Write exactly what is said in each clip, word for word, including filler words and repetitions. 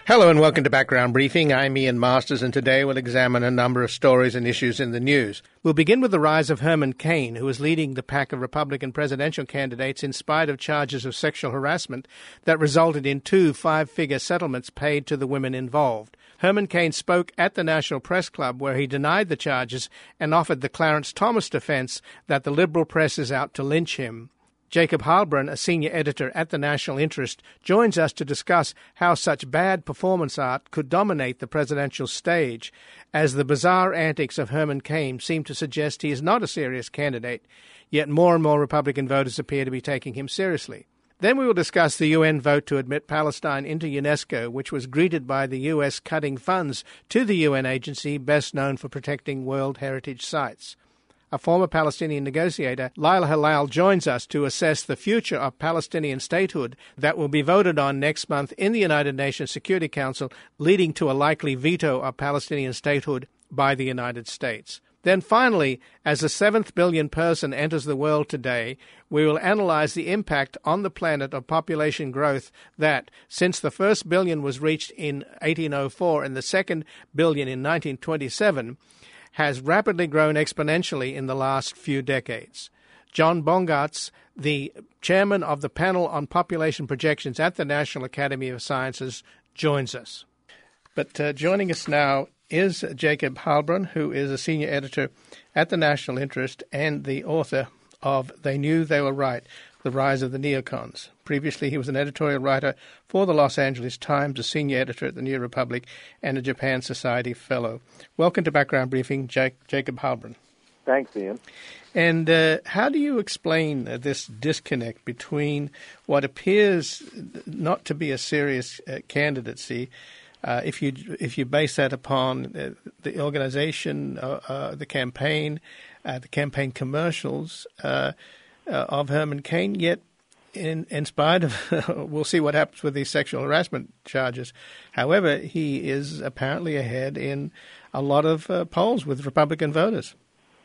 Hello and welcome to Background Briefing. I'm Ian Masters, and today we'll examine a number of stories and issues in the news. We'll begin with the rise of Herman Cain, who is leading the pack of Republican presidential candidates in spite of charges of sexual harassment that resulted in two five-figure settlements paid to the women involved. Herman Cain spoke at the National Press Club, where he denied the charges and offered the Clarence Thomas defense that the liberal press is out to lynch him. Jacob Heilbrunn, a senior editor at the National Interest, joins us to discuss how such bad performance art could dominate the presidential stage, as the bizarre antics of Herman Cain seem to suggest he is not a serious candidate, yet more and more Republican voters appear to be taking him seriously. Then we will discuss the U N vote to admit Palestine into UNESCO, which was greeted by the U S cutting funds to the U N agency best known for protecting World Heritage Sites. A former Palestinian negotiator, Laila Halal, joins us to assess the future of Palestinian statehood that will be voted on next month in the United Nations Security Council, leading to a likely veto of Palestinian statehood by the United States. Then finally, as the seventh billion person enters the world today, we will analyze the impact on the planet of population growth that, since the first billion was reached in eighteen oh four and the second billion in nineteen twenty-seven, has rapidly grown exponentially in the last few decades. John Bongartz, the chairman of the panel on population projections at the National Academy of Sciences, joins us. But uh, joining us now is Jacob Heilbrunn, who is a senior editor at the National Interest and the author of They Knew They Were Right, The Rise of the Neocons. Previously, he was an editorial writer for the Los Angeles Times, a senior editor at the New Republic, and a Japan Society fellow. Welcome to Background Briefing, Jake, Jacob Heilbrunn. Thanks, Ian. And uh, how do you explain uh, this disconnect between what appears not to be a serious uh, candidacy, uh, if you if you base that upon uh, the organization, uh, uh, the campaign, uh, the campaign commercials uh, uh, of Herman Cain, yet In, in spite of, we'll see what happens with these sexual harassment charges. However, he is apparently ahead in a lot of uh, polls with Republican voters.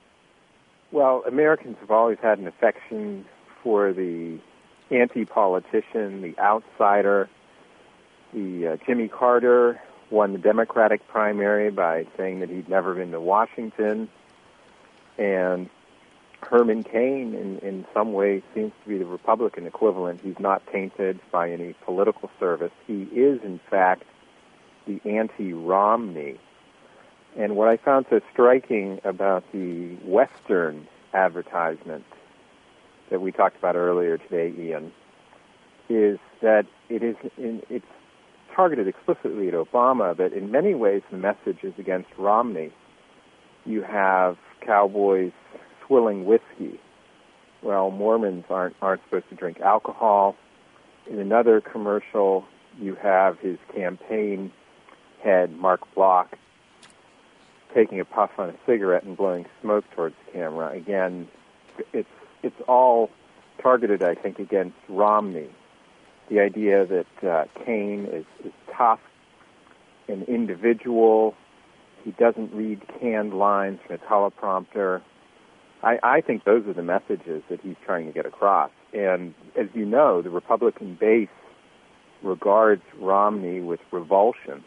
Well, Americans have always had an affection for the anti-politician, the outsider. The uh, Jimmy Carter won the Democratic primary by saying that he'd never been to Washington, and Herman Cain, in, in some ways, seems to be the Republican equivalent. He's not tainted by any political service. He is, in fact, the anti-Romney. And what I found so striking about the Western advertisement that we talked about earlier today, Ian, is that it is in, it's targeted explicitly at Obama, but in many ways the message is against Romney. You have cowboys swilling whiskey. Well, Mormons aren't aren't supposed to drink alcohol. In another commercial, you have his campaign head, Mark Block, taking a puff on a cigarette and blowing smoke towards the camera. Again, it's it's all targeted, I think, against Romney. The idea that uh, Cain is, is tough, an individual. He doesn't read canned lines from a teleprompter. I, I think those are the messages that he's trying to get across. And as you know, the Republican base regards Romney with revulsion.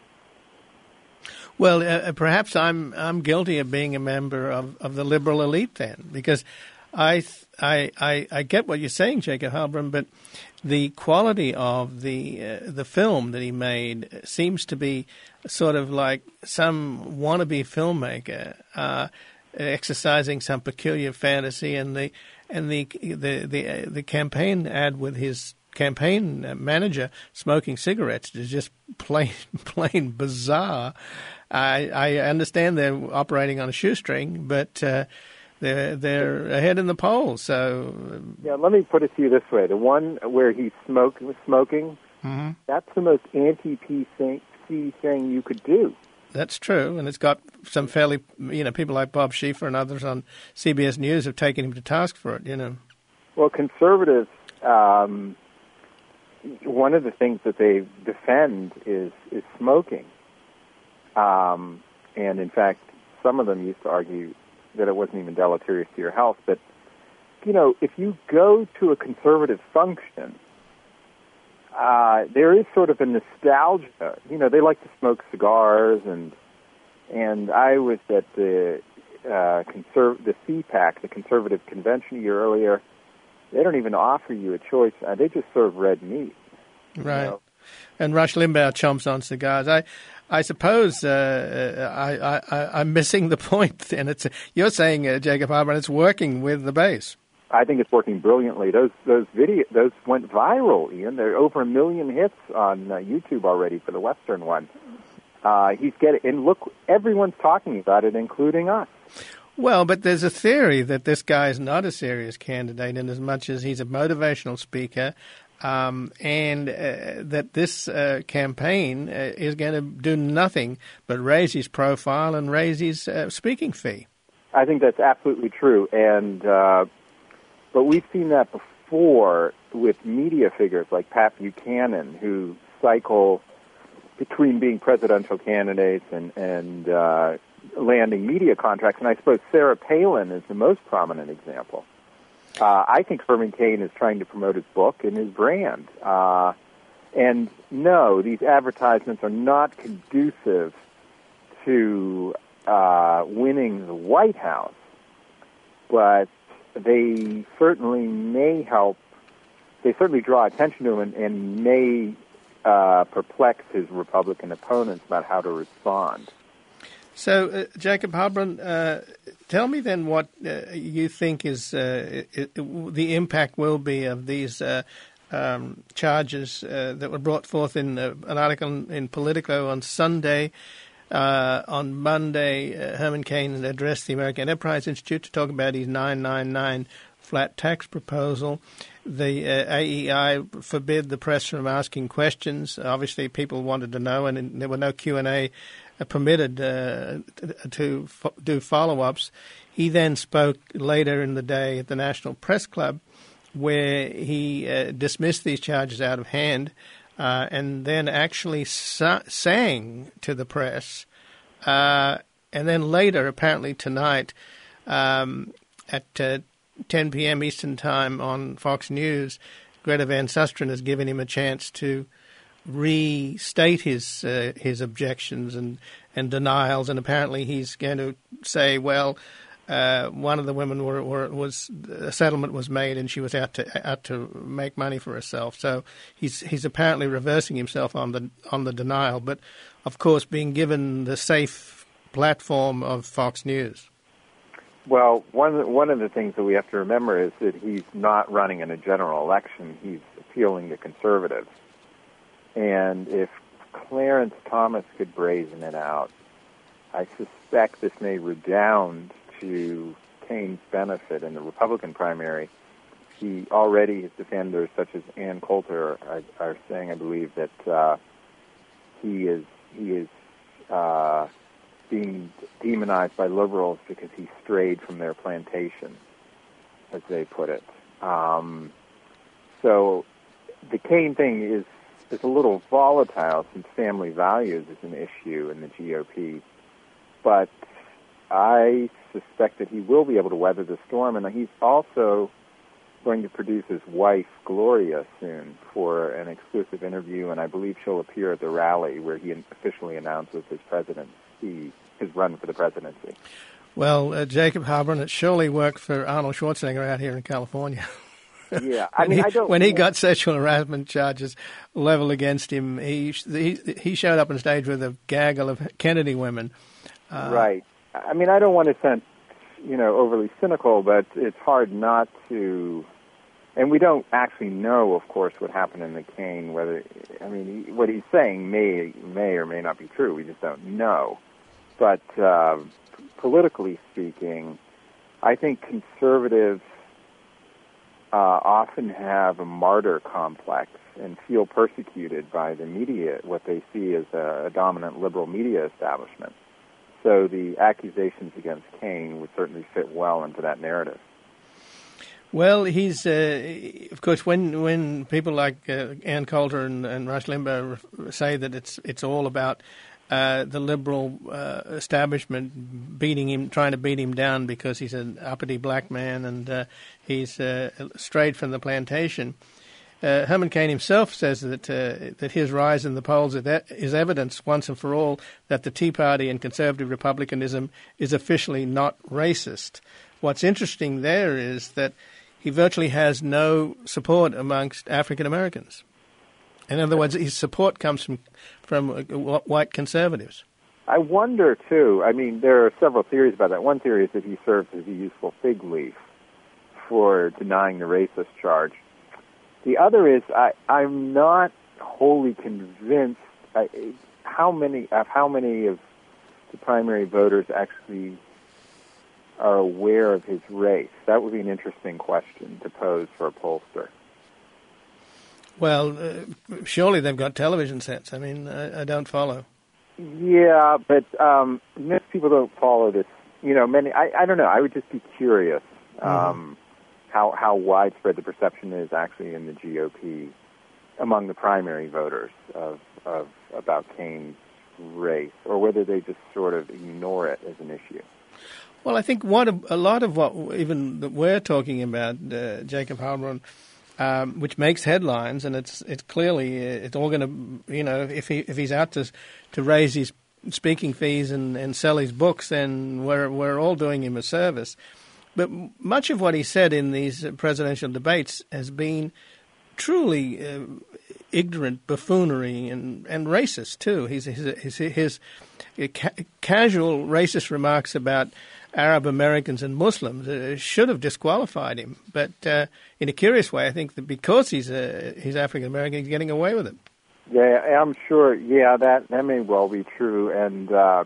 Well, uh, perhaps I'm I'm guilty of being a member of, of the liberal elite then, because I, I I I get what you're saying, Jacob Heilbrunn, but the quality of the uh, the film that he made seems to be sort of like some wannabe filmmaker Uh, exercising some peculiar fantasy, and the and the the the, uh, the campaign ad with his campaign manager smoking cigarettes is just plain plain bizarre. I I understand they're operating on a shoestring, but uh, they're they're ahead in the polls. So yeah, let me put it to you this way: the one where he's smoke smoking, mm-hmm. that's the most anti-P C thing you could do. That's true, and it's got some fairly, you know, people like Bob Schieffer and others on C B S News have taken him to task for it, you know. Well, conservatives, um, one of the things that they defend is, is smoking. Um, and, in fact, some of them used to argue that it wasn't even deleterious to your health. But, you know, if you go to a conservative function, uh, there is sort of a nostalgia. You know, they like to smoke cigars, and and I was at the uh, conserv- the C PAC, the Conservative Convention, a year earlier. They don't even offer you a choice. Uh, they just serve red meat. Right. You know? And Rush Limbaugh chomps on cigars. I, I suppose uh, I, I, I'm missing the point. And it's you're saying, uh, Jacob Harburn, it's working with the base. I think it's working brilliantly. Those those video those went viral, Ian. There are over a million hits on uh, YouTube already for the Western one. Uh, he's getting and look, everyone's talking about it, including us. Well, but there's a theory that this guy is not a serious candidate in as much as he's a motivational speaker, um, and uh, that this uh, campaign uh, is going to do nothing but raise his profile and raise his uh, speaking fee. I think that's absolutely true, and uh, but we've seen that before with media figures like Pat Buchanan, who cycle between being presidential candidates and and uh, landing media contracts, and I suppose Sarah Palin is the most prominent example. Uh, I think Herman Cain is trying to promote his book and his brand. Uh, and no, these advertisements are not conducive to uh, winning the White House, but they certainly may help, they certainly draw attention to him and, and may uh, perplex his Republican opponents about how to respond. So, uh, Jacob Harburn, uh, tell me then what uh, you think is uh, it, it, the impact will be of these uh, um, charges uh, that were brought forth in uh, an article in Politico on Sunday. Uh, on Monday, uh, Herman Cain addressed the American Enterprise Institute to talk about his nine nine nine flat tax proposal. The uh, A E I forbid the press from asking questions. Obviously, people wanted to know, and there were no Q and A permitted uh, to fo- do follow-ups. He then spoke later in the day at the National Press Club, where he uh, dismissed these charges out of hand, uh, and then actually sa- sang to the press. Uh, and then later, apparently tonight, um, at uh, ten p.m. Eastern Time on Fox News, Greta Van Susteren has given him a chance to restate his uh, his objections and, and denials, and apparently he's going to say, well, uh, one of the women were, were was a settlement was made and she was out to out to make money for herself. So he's he's apparently reversing himself on the on the denial, but of course being given the safe platform of Fox News. Well, one one of the things that we have to remember is that he's not running in a general election. He's appealing to conservatives. And if Clarence Thomas could brazen it out, I suspect this may redound to Cain's benefit in the Republican primary. He already, his defenders, such as Ann Coulter, are, are saying, I believe, that uh, he is he is uh, being demonized by liberals because he strayed from their plantation, as they put it. Um, so the Cain thing is It's a little volatile since family values is an issue in the G O P, but I suspect that he will be able to weather the storm, and he's also going to produce his wife, Gloria, soon for an exclusive interview, and I believe she'll appear at the rally where he officially announces his presidency, his run for the presidency. Well, uh, Jacob Harburn, it surely worked for Arnold Schwarzenegger out here in California. Yeah, I mean, he, I don't. When he got sexual harassment charges leveled against him, he he, he showed up on stage with a gaggle of Kennedy women. Uh, right. I mean, I don't want to sound, you know, overly cynical, but it's hard not to. And we don't actually know, of course, what happened in the Cain. Whether I mean, he, what he's saying may may or may not be true. We just don't know. But uh, politically speaking, I think conservatives Uh, often have a martyr complex and feel persecuted by the media, what they see as a, a dominant liberal media establishment. So the accusations against Cain would certainly fit well into that narrative. Well, he's, uh, of course, when when people like uh, Ann Coulter and, and Rush Limbaugh say that it's it's all about uh, the liberal uh, establishment beating him, trying to beat him down because he's an uppity black man and uh, he's uh, strayed from the plantation. Uh, Herman Cain himself says that uh, that his rise in the polls is evidence once and for all that the Tea Party and conservative republicanism is officially not racist. What's interesting there is that he virtually has no support amongst African Americans. In other words, his support comes from from white conservatives. I wonder, too, I mean, there are several theories about that. One theory is that he serves as a useful fig leaf for denying the racist charge. The other is I, I'm not wholly convinced I, how many of how many of the primary voters actually are aware of his race. That would be an interesting question to pose for a pollster. Well, uh, surely they've got television sets. I mean, I, I don't follow. Yeah, but um, most people don't follow this. You know, many. I, I don't know. I would just be curious um, mm-hmm. how how widespread the perception is actually in the G O P among the primary voters of of about Cain's race, or whether they just sort of ignore it as an issue. Well, I think what a, a lot of what even that we're talking about, uh, Jacob Heilbronn, Um, which makes headlines, and it's it's clearly it's all going to, you know, if he if he's out to to raise his speaking fees and, and sell his books, then we're we're all doing him a service. But much of what he said in these presidential debates has been truly uh, ignorant buffoonery and, and racist too. His his his, his ca- casual racist remarks about Arab Americans and Muslims uh, should have disqualified him. But uh, in a curious way, I think that because he's a, he's African American, he's getting away with it. Yeah, I'm sure. Yeah, that that may well be true. And uh,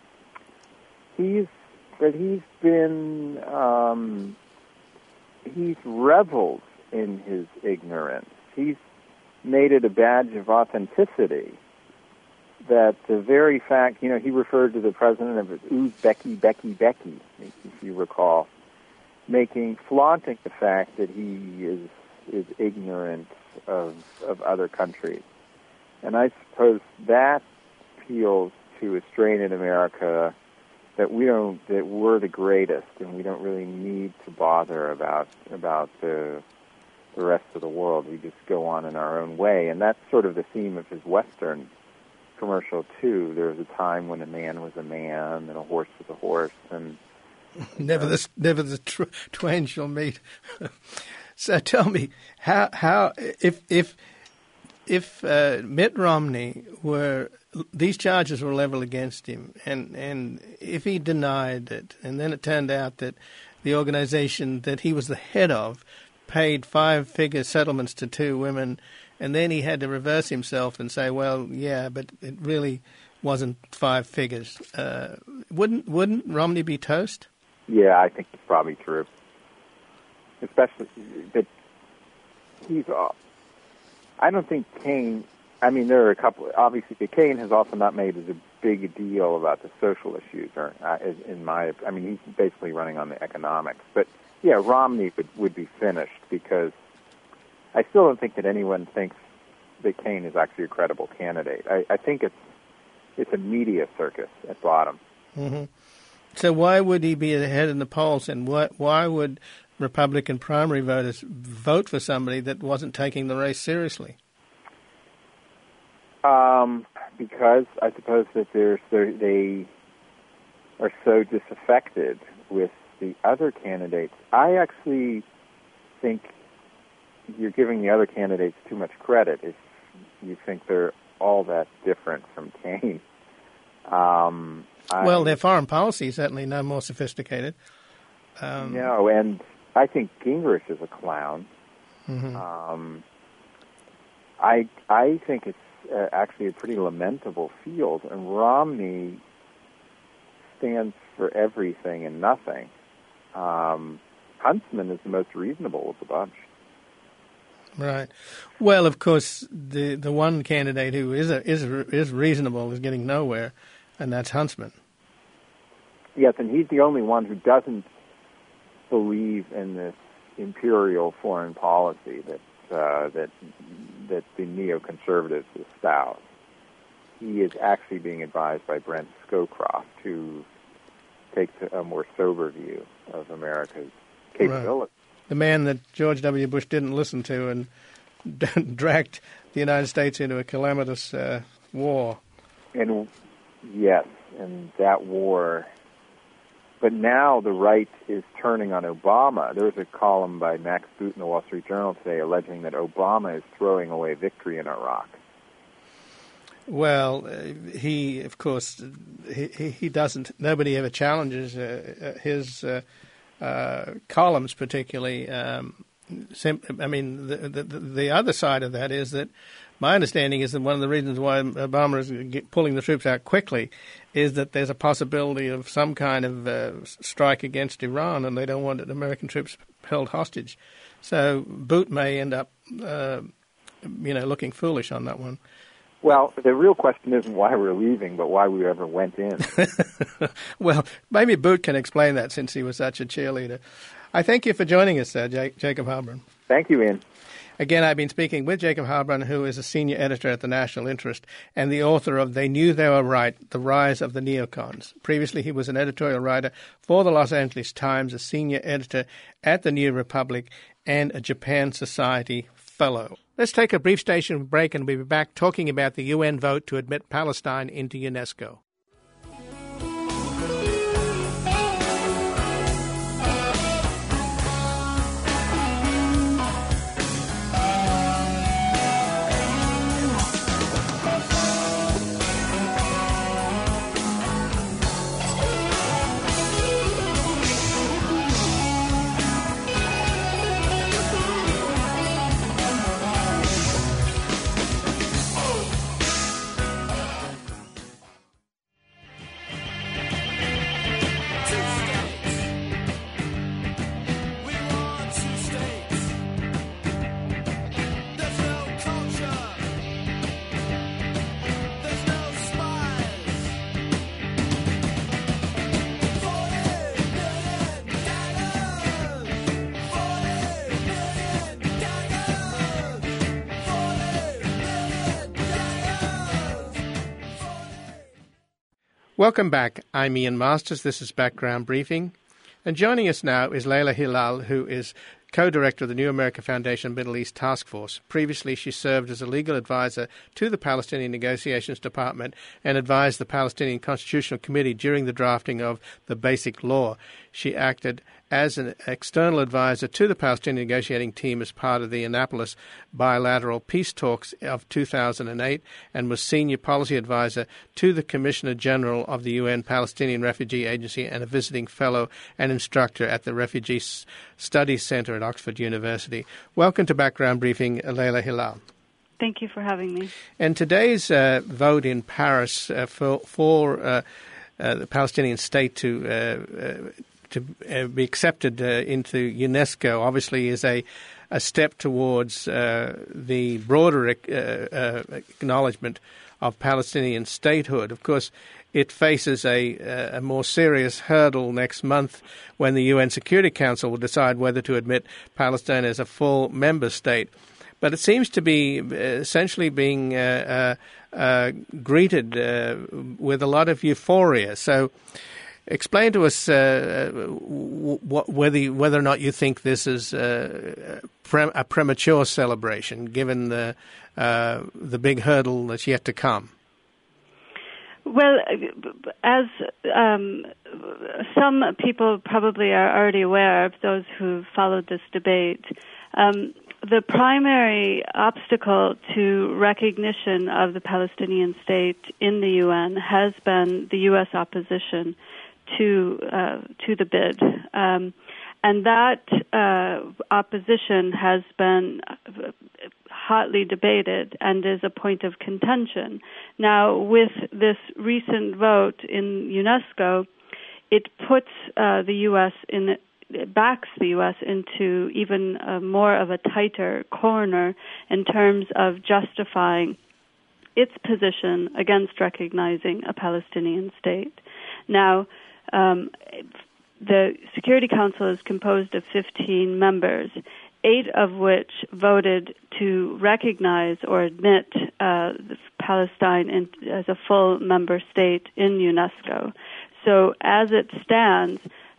he's but he's been um, he's reveled in his ignorance. He's made it a badge of authenticity. That the very fact, you know, he referred to the president of it, ooh, Becky, Becky, Becky, if you recall, making, flaunting the fact that he is is ignorant of of other countries. And I suppose that appeals to a strain in America that we don't, that we're the greatest, and we don't really need to bother about about the the rest of the world. We just go on in our own way, and that's sort of the theme of his Western commercial too. There was a time when a man was a man and a horse was a horse, and never the never the tw- twain shall meet. So tell me, how how if if if uh, Mitt Romney were these charges were leveled against him, and and if he denied it, and then it turned out that the organization that he was the head of paid five-figure settlements to two women. And then he had to reverse himself and say, well, yeah, but it really wasn't five figures. Uh, wouldn't wouldn't Romney be toast? Yeah, I think it's probably true. Especially that he's, uh, I don't think Cain, I mean, there are a couple, obviously, Cain has also not made as a big a deal about the social issues, or uh, in my, I mean, he's basically running on the economics. But, yeah, Romney would, would be finished because I still don't think that anyone thinks that Cain is actually a credible candidate. I, I think it's it's a media circus at bottom. Mm-hmm. So why would he be ahead in the polls, and what, why would Republican primary voters vote for somebody that wasn't taking the race seriously? Um, because I suppose that they're, they're, they are so disaffected with the other candidates. I actually think you're giving the other candidates too much credit if you think they're all that different from Cain. Um, well, I, their foreign policy is certainly no more sophisticated. Um, no, and I think Gingrich is a clown. Mm-hmm. Um, I I think it's uh, actually a pretty lamentable field, and Romney stands for everything and nothing. Um, Huntsman is the most reasonable of the bunch. Right. Well, of course, the the one candidate who is a, is is reasonable is getting nowhere, and that's Huntsman. Yes, and he's the only one who doesn't believe in this imperial foreign policy that uh, that that the neoconservatives espouse. He is actually being advised by Brent Scowcroft, who takes a more sober view of America's capability. Right. The man that George W. Bush didn't listen to, and dragged the United States into a calamitous uh, war. And yes, and that war. But now the right is turning on Obama. There was a column by Max Boot in the Wall Street Journal today alleging that Obama is throwing away victory in Iraq. Well, uh, he, of course, he, he doesn't, nobody ever challenges uh, his uh, uh, columns particularly. Um, sim- I mean, the, the, the other side of that is that my understanding is that one of the reasons why Obama is pulling the troops out quickly is that there's a possibility of some kind of uh, strike against Iran, and they don't want American troops held hostage. So Boot may end up, uh, you know, looking foolish on that one. Well, the real question isn't why we're leaving, but why we ever went in. Well, maybe Boot can explain that since he was such a cheerleader. I thank you for joining us, uh, J- Jacob Heilbrunn. Thank you, Ian. Again, I've been speaking with Jacob Heilbrunn, who is a senior editor at the National Interest and the author of They Knew They Were Right, The Rise of the Neocons. Previously, he was an editorial writer for the Los Angeles Times, a senior editor at the New Republic, and a Japan Society fellow. Let's take a brief station break and we'll be back talking about the U N vote to admit Palestine into UNESCO. Welcome back. I'm Ian Masters. This is Background Briefing. And joining us now is Leila Hilal, who is co-director of the New America Foundation Middle East Task Force. Previously, she served as a legal advisor to the Palestinian Negotiations Department and advised the Palestinian Constitutional Committee during the drafting of the Basic Law. She acted as an external advisor to the Palestinian negotiating team as part of the Annapolis bilateral peace talks of two thousand eight and was senior policy advisor to the Commissioner General of the U N Palestinian Refugee Agency and a visiting fellow and instructor at the Refugee Studies Center at Oxford University. Welcome to Background Briefing, Leila Hilal. Thank you for having me. And today's uh, vote in Paris uh, for, for uh, uh, the Palestinian state to uh, uh, to uh, be accepted uh, into UNESCO obviously is a, a step towards uh, the broader uh, uh, acknowledgement of Palestinian statehood. Of course, it faces a, a more serious hurdle next month when the U N Security Council will decide whether to admit Palestine as a full member state. But it seems to be essentially being uh, uh, uh, greeted uh, with a lot of euphoria. So explain to us uh, wh- whether whether or not you think this is uh, pre- a premature celebration, given the uh, the big hurdle that's yet to come. Well, as um, some people probably are already aware of, those who followed this debate, um, the primary obstacle to recognition of the Palestinian state in the U N has been the U S opposition to uh, to the bid, um, and that uh, opposition has been hotly debated and is a point of contention. Now, with this recent vote in UNESCO, it puts uh, the U S in it backs the U S into even uh, more of a tighter corner in terms of justifying its position against recognizing a Palestinian state. Now, um, the Security Council is composed of fifteen members, eight of which voted to recognize or admit uh, Palestine in, as a full member state in UNESCO. So as it stands,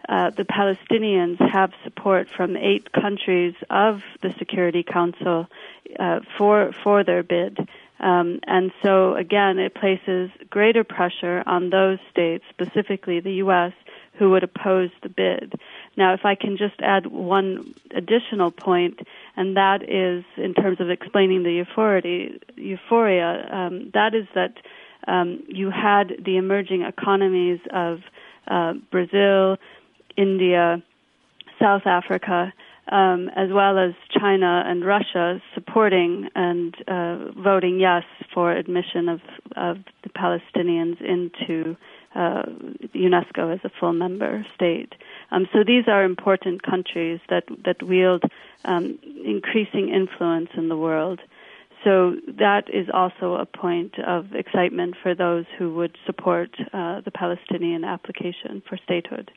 uh, the Palestinians have support from eight countries of the Security Council uh, for for their bid. Um, and so, again, it places greater pressure on those states, specifically the U S, who would oppose the bid. Now, if I can just add one additional point, and that is in terms of explaining the euphoria, euphoria um, that is that um, you had the emerging economies of uh, Brazil, India, South Africa, Um, as well as China and Russia supporting and uh, voting yes for admission of, of the Palestinians into uh, UNESCO as a full member state. Um, so these are important countries that, that wield um, increasing influence in the world. So that is also a point of excitement for those who would support uh, the Palestinian application for statehood.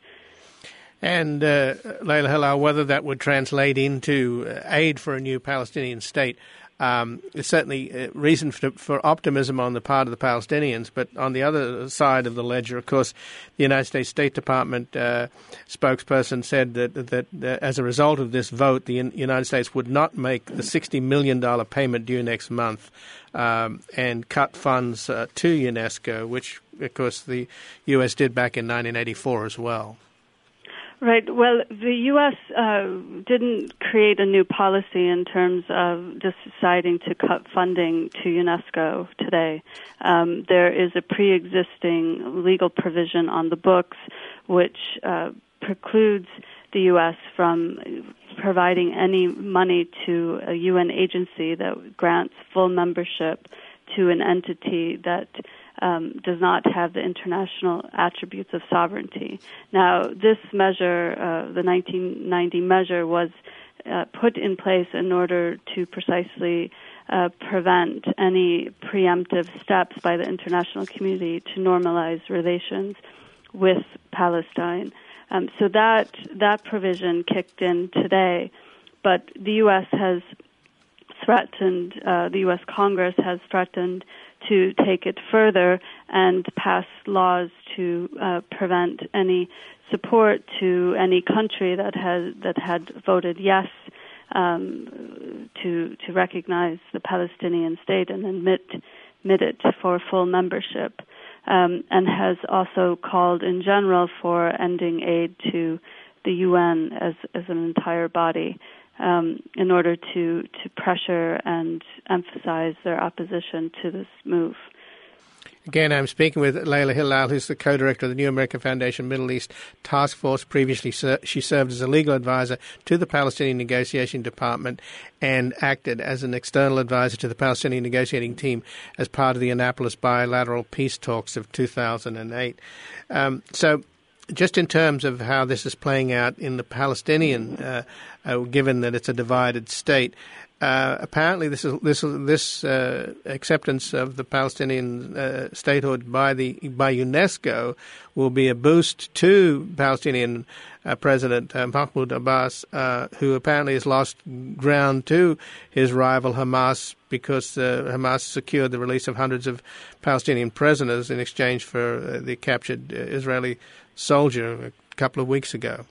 And, uh, Leila Hilal, whether that would translate into aid for a new Palestinian state um, is certainly a reason for, for optimism on the part of the Palestinians. But on the other side of the ledger, of course, the United States State Department uh, spokesperson said that, that, that as a result of this vote, the United States would not make the sixty million dollars payment due next month um, and cut funds uh, to UNESCO, which, of course, the U S did back in nineteen eighty-four as well. Right. Well, the U S uh, didn't create a new policy in terms of just deciding to cut funding to UNESCO today. Um, there is a pre-existing legal provision on the books which uh, precludes the U S from providing any money to a U N agency that grants full membership to an entity that Um, does not have the international attributes of sovereignty. Now, this measure, uh, the nineteen ninety measure, was uh, put in place in order to precisely uh, prevent any preemptive steps by the international community to normalize relations with Palestine. Um, so that that provision kicked in today, but the U S has threatened, uh, the U S Congress has threatened to take it further and pass laws to uh, prevent any support to any country that has that had voted yes um, to to recognize the Palestinian state and admit admit it for full membership, um, and has also called in general for ending aid to the U N as as an entire body. Um, in order to, to pressure and emphasize their opposition to this move. Again, I'm speaking with Leila Hilal, who's the co-director of the New American Foundation Middle East Task Force. Previously, she served as a legal advisor to the Palestinian Negotiation Department and acted as an external advisor to the Palestinian negotiating team as part of the Annapolis bilateral peace talks of two thousand eight. Um, so, just in terms of how this is playing out in the Palestinian, uh, uh, given that it's a divided state, uh, apparently this is, this this uh, acceptance of the Palestinian uh, statehood by the by UNESCO will be a boost to Palestinian uh, President uh, Mahmoud Abbas, uh, who apparently has lost ground to his rival Hamas because uh, Hamas secured the release of hundreds of Palestinian prisoners in exchange for uh, the captured uh, Israeli soldier a couple of weeks ago.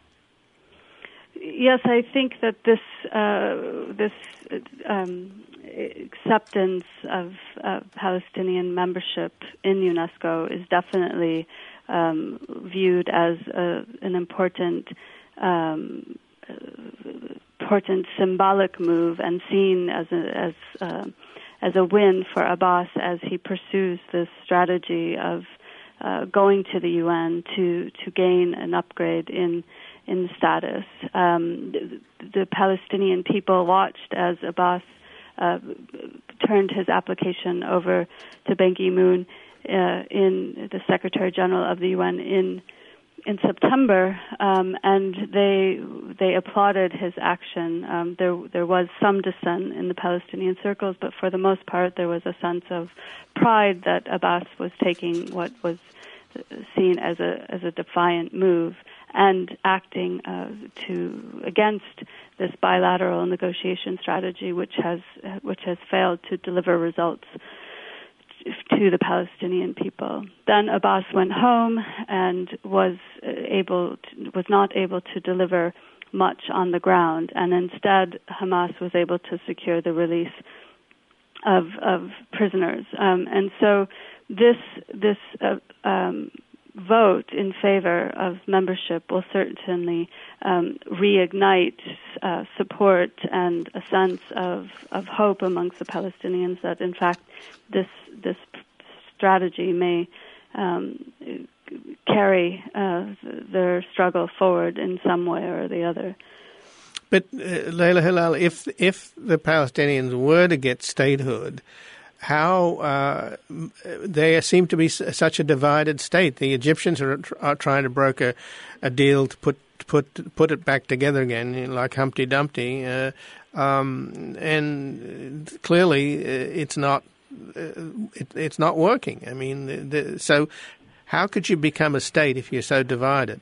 Yes, I think that this uh, this um, acceptance of uh, Palestinian membership in UNESCO is definitely um, viewed as a, an important um, important symbolic move and seen as a, as uh, as a win for Abbas as he pursues this strategy of Uh, going to the U N to, to gain an upgrade in in status. Um, the, the Palestinian people watched as Abbas uh, turned his application over to Ban Ki-moon, uh, in the Secretary General of the U N in in September, um, and they they applauded his action. Um, there there was some dissent in the Palestinian circles, but for the most part, there was a sense of pride that Abbas was taking what was seen as a as a defiant move and acting uh, to against this bilateral negotiation strategy, which has which has failed to deliver results to the Palestinian people. Then Abbas went home and was able to, was not able to deliver much on the ground, and instead Hamas was able to secure the release of of prisoners. Um, and so this this uh, um, vote in favor of membership will certainly um, reignite uh, support and a sense of, of hope amongst the Palestinians that, in fact, this this strategy may um, carry uh, their struggle forward in some way or the other. But, uh, Leila Hilal, if if the Palestinians were to get statehood, how uh, they seem to be such a divided state. The Egyptians are, are trying to broker a deal to put put put it back together again, you know, like Humpty Dumpty, uh, um, and clearly it's not uh, it, it's not working. I mean, the, so how could you become a state if you're so divided?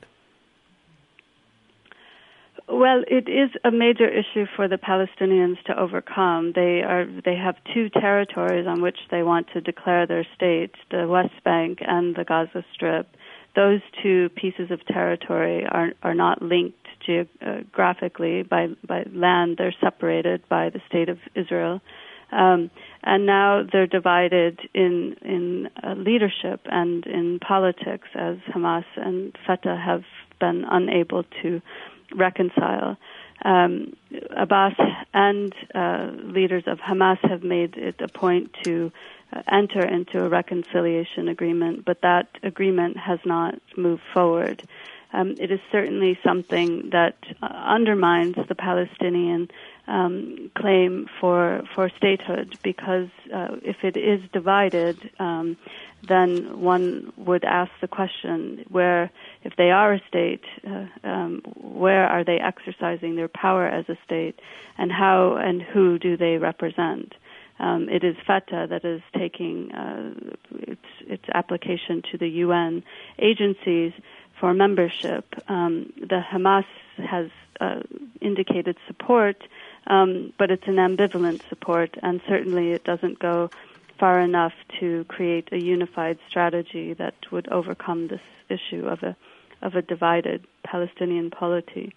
Well, it is a major issue for the Palestinians to overcome. They are they have two territories on which they want to declare their state, the West Bank and the Gaza Strip. Those two pieces of territory are are not linked geographically by, by land. They're separated by the State of Israel. Um, and now they're divided in, in uh, leadership and in politics, as Hamas and Fatah have been unable to reconcile. Um, Abbas and uh, leaders of Hamas have made it a point to uh, enter into a reconciliation agreement, but that agreement has not moved forward. Um, it is certainly something that uh, undermines the Palestinian um, claim for for statehood, because uh, if it is divided, um, then one would ask the question, where, if they are a state, uh, um, where are they exercising their power as a state, and how and who do they represent? Um, it is Fatah that is taking uh, its, its application to the U N agencies for membership. Um, the Hamas has uh, indicated support, um, but it's an ambivalent support, and certainly it doesn't go far enough to create a unified strategy that would overcome this issue of a of a divided Palestinian polity.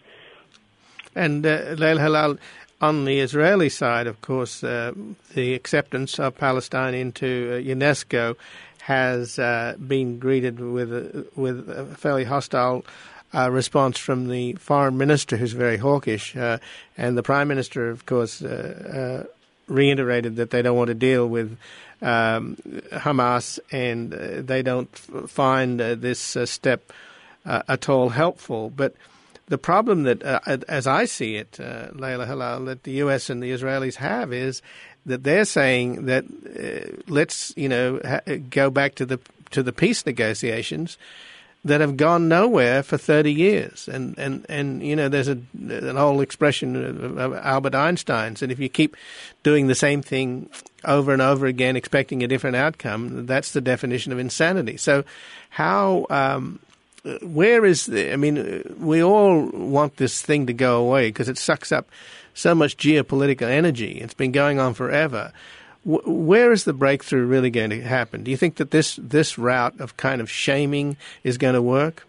And uh, Leila Hilal, on the Israeli side, of course, uh, the acceptance of Palestine into uh, UNESCO has uh, been greeted with a, with a fairly hostile uh, response from the foreign minister, who's very hawkish, uh, and the prime minister, of course, uh, uh, reiterated that they don't want to deal with um, Hamas, and uh, they don't f- find uh, this uh, step uh, at all helpful. But the problem that, uh, as I see it, uh, Leila Hilal, that the U S and the Israelis have is that they're saying that uh, let's, you know, ha- go back to the to the peace negotiations that have gone nowhere for thirty years. And, and, and you know, there's a, an old expression of, of Albert Einstein's, and if you keep doing the same thing over and over again, expecting a different outcome, that's the definition of insanity. So how, um, where is the, I mean, we all want this thing to go away because it sucks up so much geopolitical energy. It's been going on forever. Where is the breakthrough really going to happen? Do you think that this, this route of kind of shaming is going to work?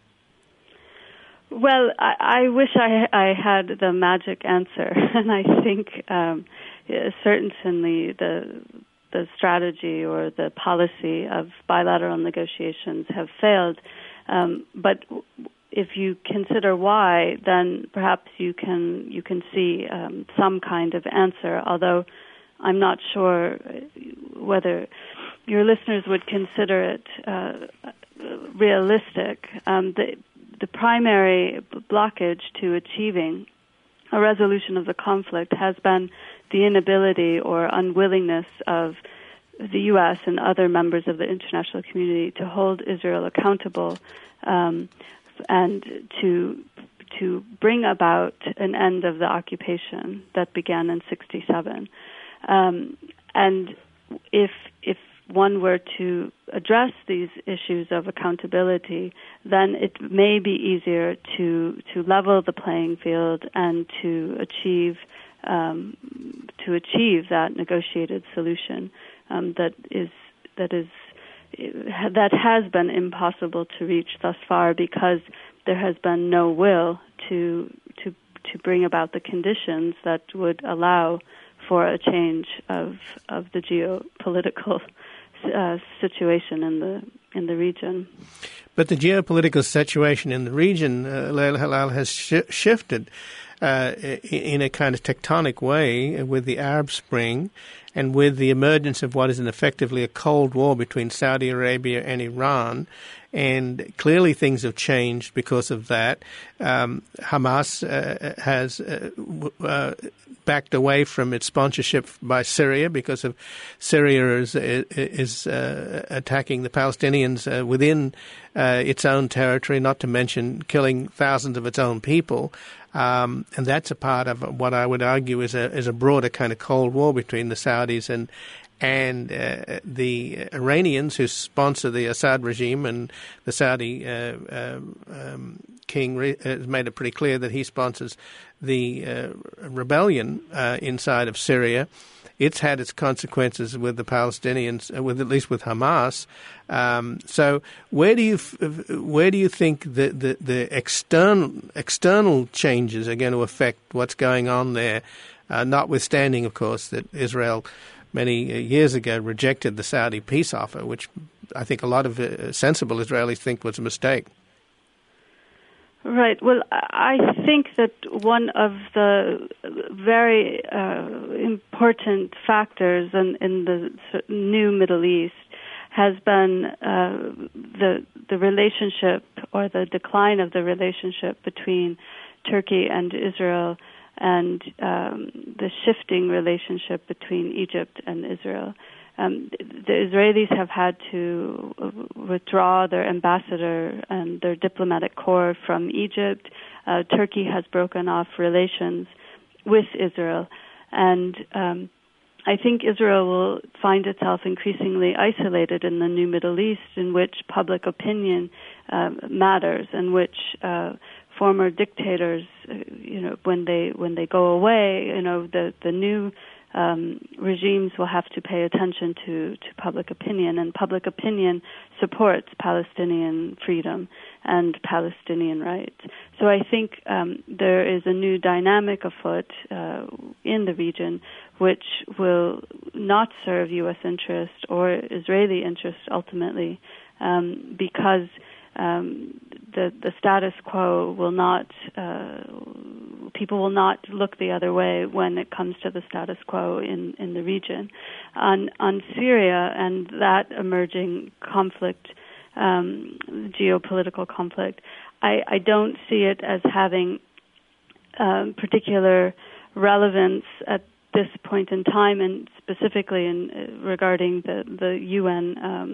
Well, I, I wish I, I had the magic answer, and I think um, certainly the the strategy or the policy of bilateral negotiations have failed. Um, but if you consider why, then perhaps you can you can see um, some kind of answer, although I'm not sure whether your listeners would consider it uh, realistic. Um, the, the primary blockage to achieving a resolution of the conflict has been the inability or unwillingness of the U S and other members of the international community to hold Israel accountable um, and to to bring about an end of the occupation that began in sixty-seven. Um, and if if one were to address these issues of accountability, then it may be easier to to level the playing field and to achieve um, to achieve that negotiated solution um, that is that is that has been impossible to reach thus far, because there has been no will to to to bring about the conditions that would allow for a change of of the geopolitical uh, situation in the in the region. But the geopolitical situation in the region, uh, Leila Halal, has sh- shifted uh, in a kind of tectonic way with the Arab Spring and with the emergence of what is an effectively a Cold War between Saudi Arabia and Iran. And clearly things have changed because of that. Um, Hamas uh, has uh, uh, backed away from its sponsorship by Syria because of Syria is, is uh, attacking the Palestinians uh, within uh, its own territory, not to mention killing thousands of its own people. Um, and that's a part of what I would argue is a, is a broader kind of Cold War between the Saudis and and uh, the Iranians who sponsor the Assad regime, and the Saudi uh, um, um, king re- has made it pretty clear that he sponsors the uh, rebellion uh, inside of Syria. It's had its consequences with the Palestinians, uh, with at least with Hamas. Um, so, where do you f- where do you think the, the, the external external changes are going to affect what's going on there? Uh, notwithstanding, of course, that Israel many years ago rejected the Saudi peace offer, which I think a lot of uh, sensible Israelis think was a mistake. Right. Well, I think that one of the very uh, important factors in, in the new Middle East has been uh, the the relationship or the decline of the relationship between Turkey and Israel, and um, the shifting relationship between Egypt and Israel. Um, the Israelis have had to withdraw their ambassador and their diplomatic corps from Egypt. Uh, Turkey has broken off relations with Israel. And um, I think Israel will find itself increasingly isolated in the new Middle East, in which public opinion uh, matters, in which uh, former dictators, uh, you know, when they when they go away, you know, the the new um, regimes will have to pay attention to, to public opinion, and public opinion supports Palestinian freedom and Palestinian rights. So I think um, there is a new dynamic afoot uh, in the region which will not serve U S interest or Israeli interest ultimately, um, because Um, the the status quo will not, uh, people will not look the other way when it comes to the status quo in, in the region. On on Syria and that emerging conflict, um, geopolitical conflict, I, I don't see it as having um, particular relevance at this point in time, and specifically in uh, regarding the the U N um,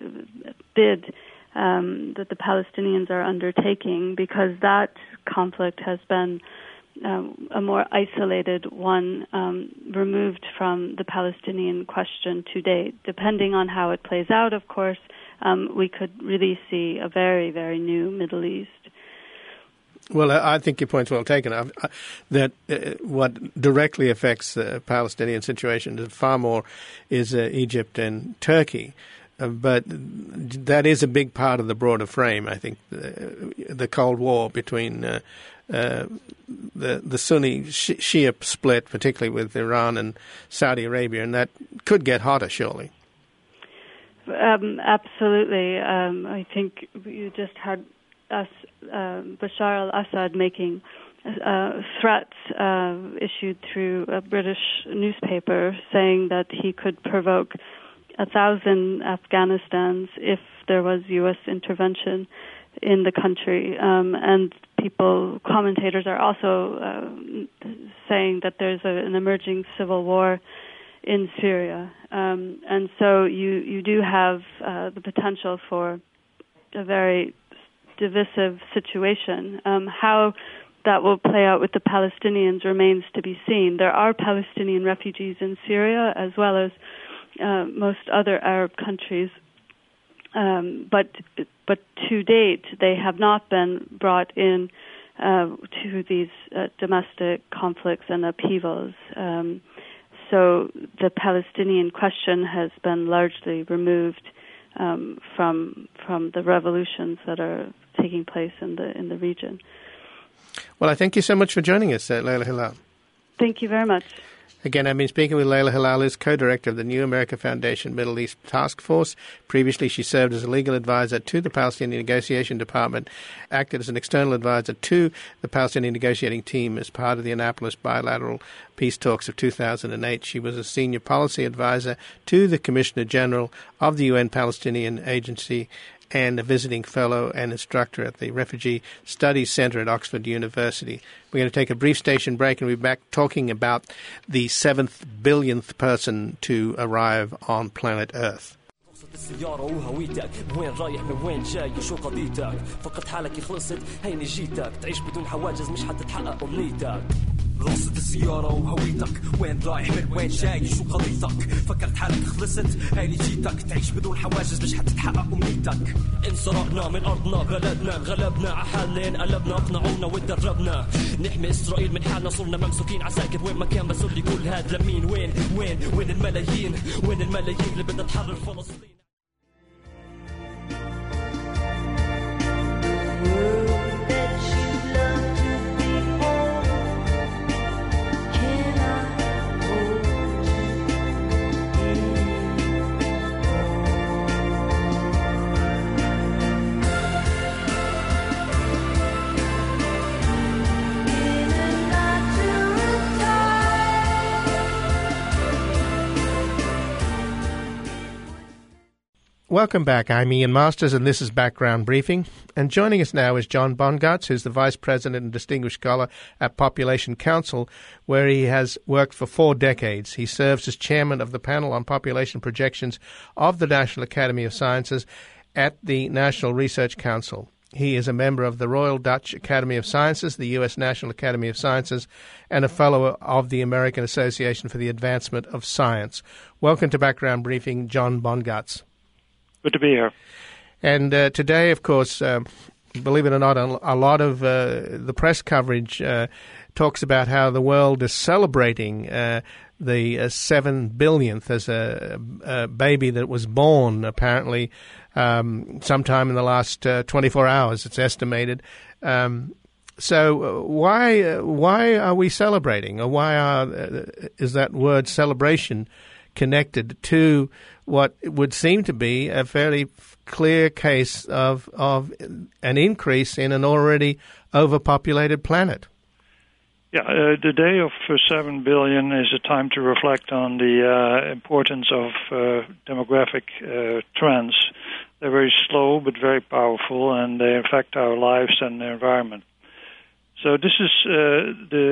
bid Um, that the Palestinians are undertaking, because that conflict has been um, a more isolated one, um, removed from the Palestinian question to date. Depending on how it plays out, of course, um, we could really see a very, very new Middle East. Well, I think your point's well taken. I, I, that uh, what directly affects the Palestinian situation far more is uh, Egypt and Turkey. Uh, but that is a big part of the broader frame, I think, the, the Cold War between uh, uh, the the Sunni Shia split, particularly with Iran and Saudi Arabia, and that could get hotter, surely. Um, absolutely. Um, I think you just had us, uh, Bashar al-Assad making uh, threats uh, issued through a British newspaper saying that he could provoke a thousand Afghanistans if there was U S intervention in the country. Um, and people, commentators are also uh, saying that there's a, an emerging civil war in Syria. Um, and so you, you do have uh, the potential for a very divisive situation. Um, how that will play out with the Palestinians remains to be seen. There are Palestinian refugees in Syria as well as Uh, most other Arab countries, um, but but to date they have not been brought in uh, to these uh, domestic conflicts and upheavals. Um, so the Palestinian question has been largely removed um, from from the revolutions that are taking place in the in the region. Well, I thank you so much for joining us, uh, Leila Hilal. Thank you very much. Again, I've been speaking with Leila Hilal, who's co-director of the New America Foundation Middle East Task Force. Previously, she served as a legal advisor to the Palestinian Negotiation Department, acted as an external advisor to the Palestinian negotiating team as part of the Annapolis bilateral peace talks of two thousand eight. She was a senior policy advisor to the Commissioner General of the U N Palestinian Agency and a visiting fellow and instructor at the Refugee Studies Center at Oxford University. We're going to take a brief station break and we'll be back talking about the seventh billionth person to arrive on planet Earth. السيارة وهويتك وين رايح من وين جاي وشو قضيتك فقط حالك خلصت هيني جيتك تعيش بدون حواجز مش حتتحقق أمنيتك رصة السيارة وهويتك وين رايح من وين جاي شو قضيتك فكرت حالك خلصت هيني جيتك تعيش بدون حواجز مش حتتحقق أمنيتك انسرقنا من أرضنا بلدنا غلبنا عحالين قلبنا اقنعونا وتدربنا نحمي إسرائيل من حالنا صرنا ممسوكين عساكر وين ما كان بس لي كل هاد لمين وين وين وين الملايين وين الملايين اللي بدها تحرر فلسطين Welcome back. I'm Ian Masters, and this is Background Briefing. And joining us now is John Bongatz, who's the Vice President and Distinguished Scholar at Population Council, where he has worked for four decades. He serves as Chairman of the Panel on Population Projections of the National Academy of Sciences at the National Research Council. He is a member of the Royal Dutch Academy of Sciences, the U S National Academy of Sciences, and a fellow of the American Association for the Advancement of Science. Welcome to Background Briefing, John Bongatz. Good to be here. And uh, today, of course, uh, believe it or not, a, a lot of uh, the press coverage uh, talks about how the world is celebrating uh, the uh, seven billionth as a, a baby that was born, apparently, um, sometime in the last uh, twenty-four hours, it's estimated. Um, so uh, why uh, why are we celebrating, or why are, uh, is that word celebration connected to what would seem to be a fairly clear case of of an increase in an already overpopulated planet? Yeah, uh, the day of uh, seven billion is a time to reflect on the uh, importance of uh, demographic uh, trends. They're very slow but very powerful, and they affect our lives and the environment. So this is uh,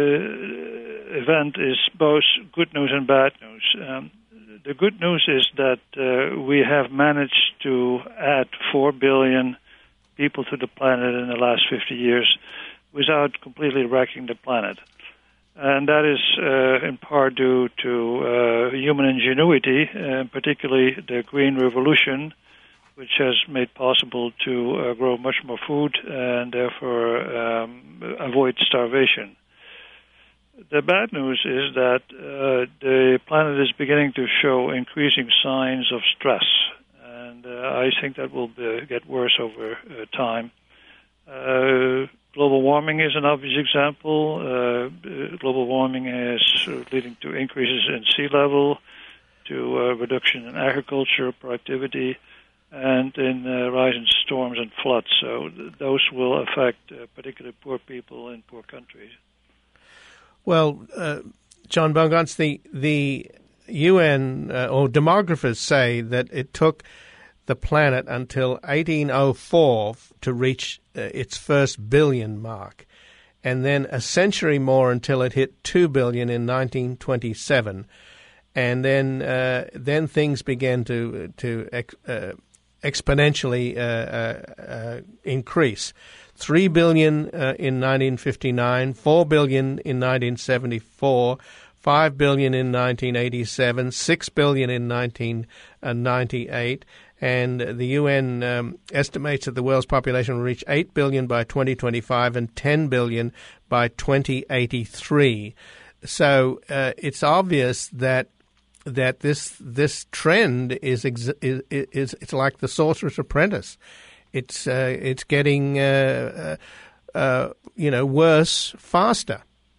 the event is both good news and bad news. Um, The good news is that uh, we have managed to add four billion people to the planet in the last fifty years without completely wrecking the planet. And that is uh, in part due to uh, human ingenuity, uh, particularly the Green Revolution, which has made possible to uh, grow much more food and therefore um, avoid starvation. The bad news is that uh, the planet is beginning to show increasing signs of stress, and uh, I think that will be, get worse over uh, time. Uh, global warming is an obvious example. Uh, global warming is leading to increases in sea level, to uh, reduction in agriculture productivity, and in uh, rise in storms and floods. So th- those will affect uh, particularly poor people in poor countries. Well, uh, John Bongatz, the the U N uh, or demographers say that it took the planet until eighteen oh four to reach uh, its first billion mark, and then a century more until it hit two billion in nineteen twenty-seven, and then uh, then things began to to ex, uh, exponentially uh, uh, uh, increase. Three billion uh, in nineteen fifty-nine, four billion in nineteen seventy-four, five billion in nineteen eighty-seven, six billion in nineteen ninety-eight, and the U N um, estimates that the world's population will reach eight billion by twenty twenty-five and ten billion by twenty eighty-three. So uh, it's obvious that that this this trend is is, is it's like the Sorcerer's Apprentice. It's uh, it's getting uh, uh, uh, you know worse faster.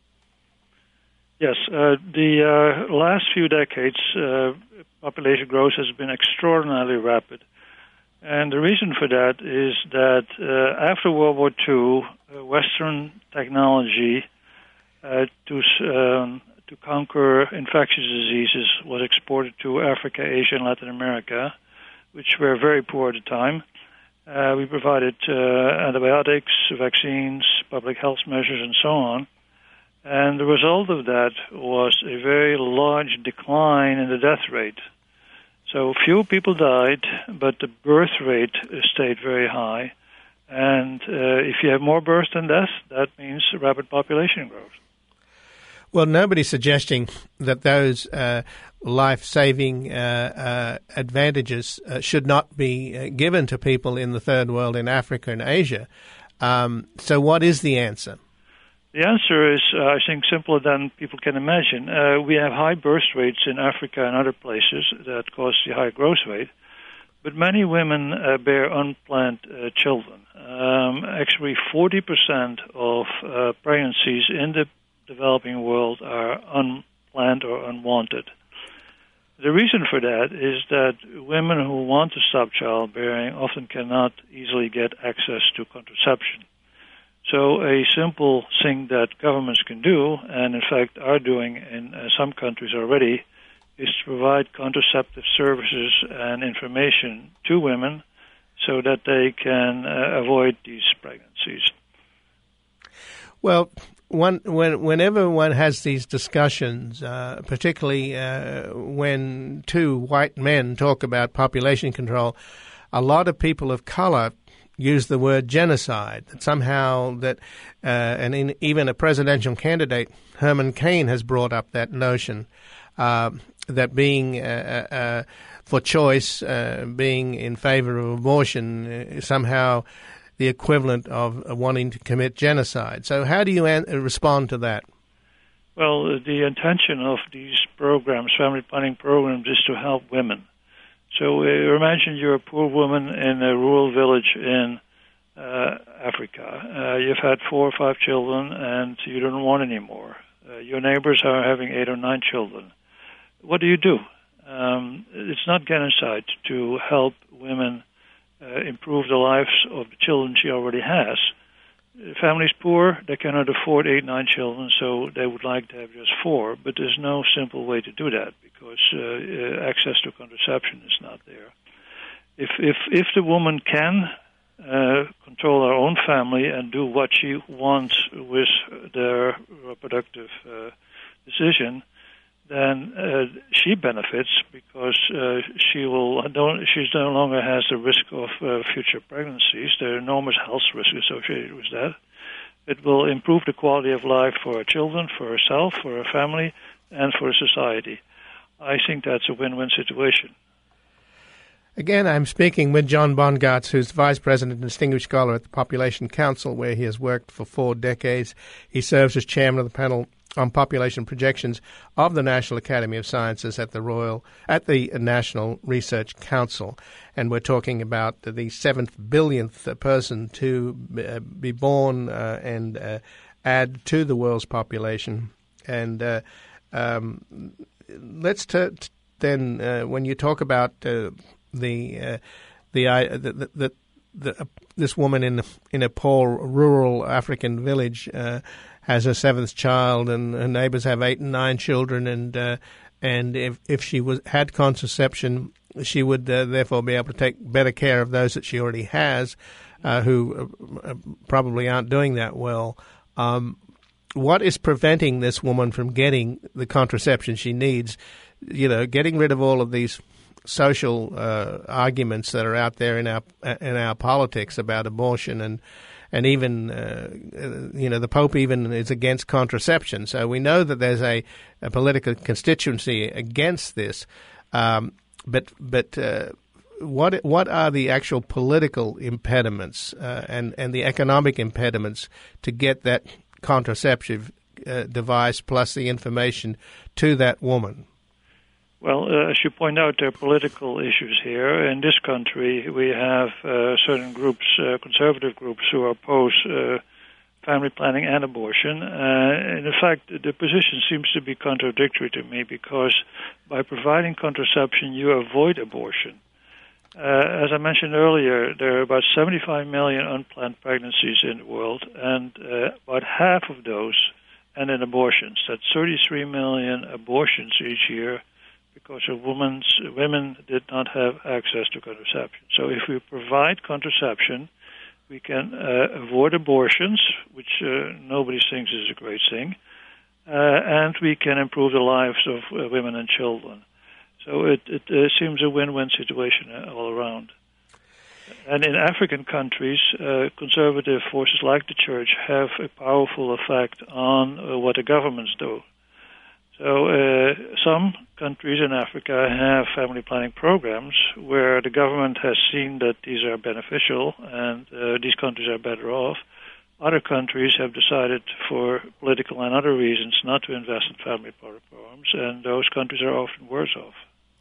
Yes, uh, the uh, last few decades, uh, population growth has been extraordinarily rapid, and the reason for that is that uh, after World War Two, uh, Western technology uh, to um, to conquer infectious diseases was exported to Africa, Asia, and Latin America, which were very poor at the time. Uh, we provided uh, antibiotics, vaccines, public health measures, and so on. And the result of that was a very large decline in the death rate. So few people died, but the birth rate stayed very high. And uh, if you have more births than deaths, that means rapid population growth. Well, nobody's suggesting that those uh, life-saving uh, uh, advantages uh, should not be uh, given to people in the third world, in Africa and Asia. Um, so what is the answer? The answer is, uh, I think, simpler than people can imagine. Uh, we have high birth rates in Africa and other places that cause the high growth rate, but many women uh, bear unplanned uh, children. Um, actually, forty percent of uh, pregnancies in the developing world are unplanned or unwanted. The reason for that is that women who want to stop childbearing often cannot easily get access to contraception. So a simple thing that governments can do, and in fact are doing in uh, some countries already, is to provide contraceptive services and information to women so that they can uh, avoid these pregnancies. Well, One, when, whenever one has these discussions, uh, particularly uh, when two white men talk about population control, a lot of people of color use the word genocide. That somehow that, uh, and in, even a presidential candidate, Herman Cain, has brought up that notion uh, that being uh, uh, for choice, uh, being in favor of abortion, uh, somehow the equivalent of wanting to commit genocide. So how do you an- respond to that? Well, the intention of these programs, family planning programs, is to help women. So uh, imagine you're a poor woman in a rural village in uh, Africa. Uh, you've had four or five children, and you don't want any more. Uh, your neighbors are having eight or nine children. What do you do? Um, it's not genocide to help women Uh, improve the lives of the children she already has. The family's poor, they cannot afford eight, nine children, so they would like to have just four, but there's no simple way to do that because uh, uh, access to contraception is not there. If if if the woman can uh, control her own family and do what she wants with their reproductive uh, decision, then uh, she benefits because uh, she will don't she no longer has the risk of uh, future pregnancies. There are enormous health risks associated with that. It will improve the quality of life for her children, for herself, for her family, and for society. I think that's a win-win situation. Again, I'm speaking with John Bongartz, who's Vice President and Distinguished Scholar at the Population Council, where he has worked for four decades. He serves as Chairman of the panel on population projections of the National Academy of Sciences at the Royal at the National Research Council, and we're talking about the seventh billionth person to be born uh, and uh, add to the world's population. And uh, um, let's t- t- then, uh, when you talk about uh, the uh, the, uh, the the the, the uh, this woman in in a poor rural African village. Uh, has her seventh child, and her neighbors have eight and nine children, and uh, and if if she was had contraception, she would uh, therefore be able to take better care of those that she already has, uh, who uh, probably aren't doing that well. Um, what is preventing this woman from getting the contraception she needs? You know, getting rid of all of these social uh, arguments that are out there in our in our politics about abortion and. And even, uh, you know, the Pope even is against contraception. So we know that there's a, a political constituency against this. Um, but but uh, what what are the actual political impediments uh, and, and the economic impediments to get that contraceptive uh, device plus the information to that woman? Well, uh, as you point out, there are political issues here. In this country, we have uh, certain groups, uh, conservative groups, who oppose uh, family planning and abortion. Uh, and in fact, the position seems to be contradictory to me, because by providing contraception, you avoid abortion. Uh, as I mentioned earlier, there are about seventy-five million unplanned pregnancies in the world, and uh, about half of those end in abortions. That's thirty-three million abortions each year, because of women's, women did not have access to contraception. So if we provide contraception, we can uh, avoid abortions, which uh, nobody thinks is a great thing, uh, and we can improve the lives of uh, women and children. So it, it uh, seems a win-win situation uh, all around. And in African countries, uh, conservative forces like the church have a powerful effect on uh, what the governments do. So uh, some countries in Africa have family planning programs where the government has seen that these are beneficial and uh, these countries are better off. Other countries have decided for political and other reasons not to invest in family programs, and those countries are often worse off.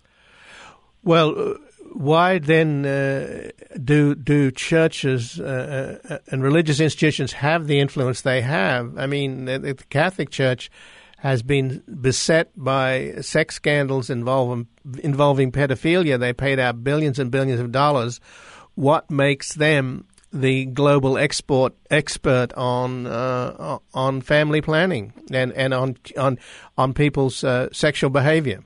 Well, why then uh, do do churches uh, uh, and religious institutions have the influence they have? I mean, the, the Catholic Church has been beset by sex scandals involving involving pedophilia. They paid out billions and billions of dollars. What makes them the global export expert on uh, on family planning and, and on on on people's uh, sexual behavior?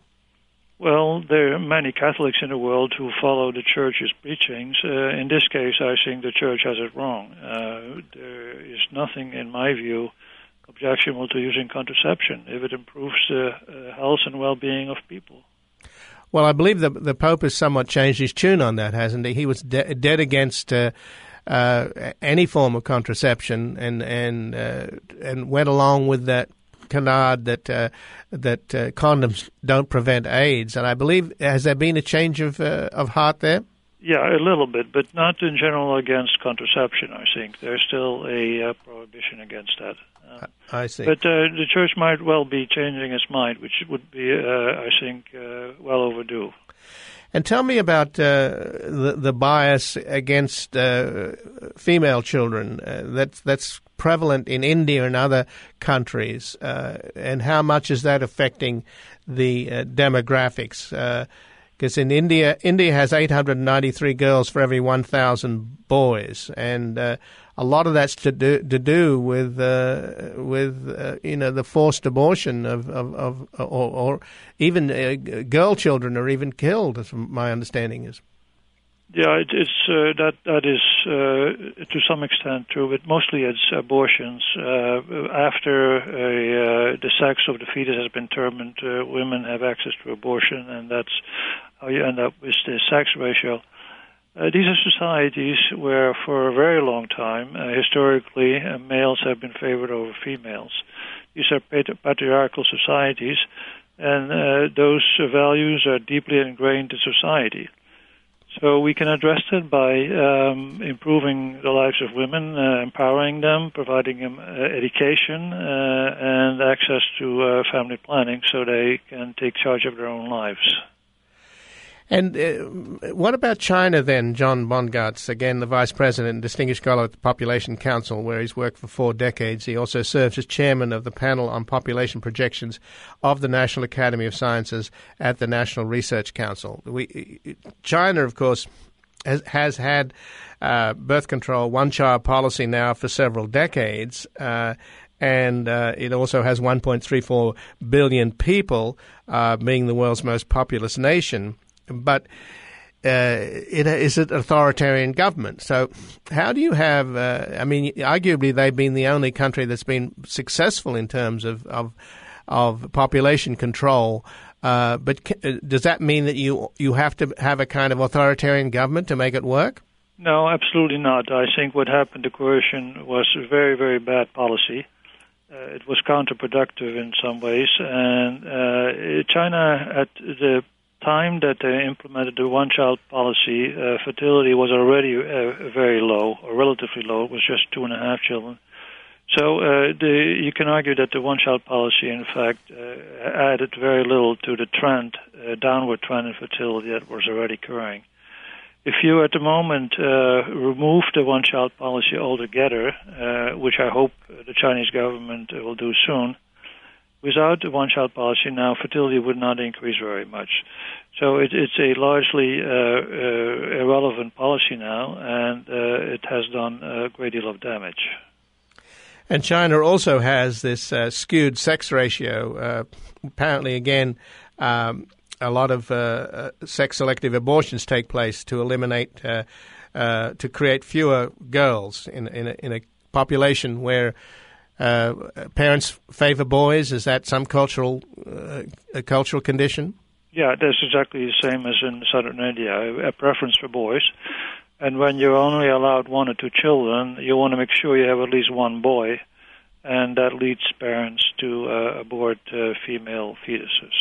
Well, there are many Catholics in the world who follow the Church's preachings. Uh, in this case, I think the Church has it wrong. Uh, there is nothing, in my view, objectionable to using contraception if it improves the uh, health and well-being of people. Well, I believe the the Pope has somewhat changed his tune on that, hasn't he? He was de- dead against uh, uh, any form of contraception, and and uh, and went along with that canard that uh, that uh, condoms don't prevent AIDS. And I believe, has there been a change of uh, of heart there? Yeah, a little bit, but not in general against contraception, I think. There's still a uh, prohibition against that. Uh, I see. But uh, the Church might well be changing its mind, which would be, uh, I think, uh, well overdue. And tell me about uh, the, the bias against uh, female children uh, that's, that's prevalent in India and other countries, uh, and how much is that affecting the uh, demographics? Because uh, in India, India has eight hundred ninety-three girls for every one thousand boys, and uh, a lot of that's to do to do with uh, with uh, you know the forced abortion of of, of or, or even uh, girl children are even killed, as my understanding is. Yeah, it, it's uh, that that is uh, to some extent true, but mostly it's abortions. Uh, after a, uh, the sex of the fetus has been determined, uh, women have access to abortion, and that's how you end up with the sex ratio. Uh, these are societies where, for a very long time, uh, historically, uh, males have been favored over females. These are patriarchal societies, and uh, those uh, values are deeply ingrained in society. So we can address it by um, improving the lives of women, uh, empowering them, providing them uh, education uh, and access to uh, family planning so they can take charge of their own lives. And uh, what about China then, John Bongartz, again, the Vice President and Distinguished Scholar at the Population Council, where he's worked for four decades. He also serves as Chairman of the Panel on Population Projections of the National Academy of Sciences at the National Research Council. We, China, of course, has, has had uh, birth control, one-child policy now for several decades, uh, and uh, it also has one point three four billion people, uh, being the world's most populous nation. But uh, it is an authoritarian government. So how do you have, uh, I mean, arguably they've been the only country that's been successful in terms of, of, of population control. Uh, but c- does that mean that you, you have to have a kind of authoritarian government to make it work? No, absolutely not. I think what happened to coercion was a very, very bad policy. Uh, it was counterproductive in some ways. And uh, China, at the time that they implemented the one-child policy, uh, fertility was already uh, very low, or relatively low. It was just two and a half children. So uh, the, you can argue that the one-child policy, in fact, uh, added very little to the trend uh, uh, downward trend in fertility that was already occurring. If you at the moment uh, remove the one-child policy altogether, uh, which I hope the Chinese government will do soon, without the one-child policy now, fertility would not increase very much. So it, it's a largely uh, uh, irrelevant policy now, and uh, it has done a great deal of damage. And China also has this uh, skewed sex ratio. Uh, apparently, again, um, a lot of uh, uh, sex-selective abortions take place to eliminate, uh, uh, to create fewer girls in, in, a, in a population where uh, parents favor boys. Is that some cultural uh, a cultural condition? Yeah, that's exactly the same as in southern India, a preference for boys. And when you're only allowed one or two children, you want to make sure you have at least one boy, and that leads parents to uh, abort uh, female fetuses.